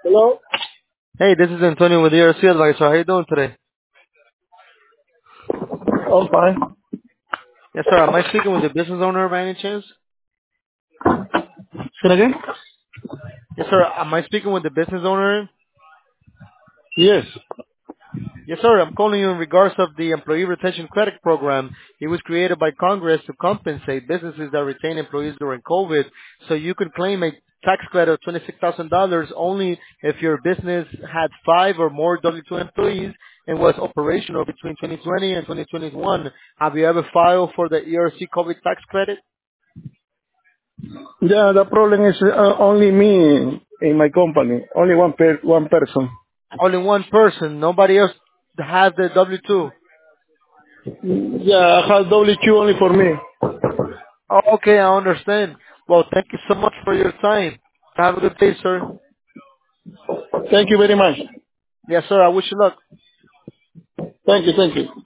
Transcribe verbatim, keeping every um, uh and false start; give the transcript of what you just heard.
Hello? Hey, this is Antonio with the E R C Advisor. How are you doing today? I'm fine. Yes, sir. Am I speaking with the business owner by any chance? Say it again? Yes, sir. Am I speaking with the business owner? Yes. Yes, sir. I'm calling you in regards of the Employee Retention Credit Program. It was created by Congress to compensate businesses that retain employees during COVID, so you could claim a tax credit of twenty-six thousand dollars only if your business had five or more W two employees and was operational between twenty twenty and twenty twenty-one. Have you ever filed for the E R C COVID tax credit? Yeah, the problem is uh, only me in my company. Only one per one person. Only one person. Nobody else has the W two. Yeah, I have W Q only for me. Oh, okay, I understand. Well, thank you so much for your time. Have a good day, sir. Thank you very much. Yes, sir. I wish you luck. Thank you, thank you.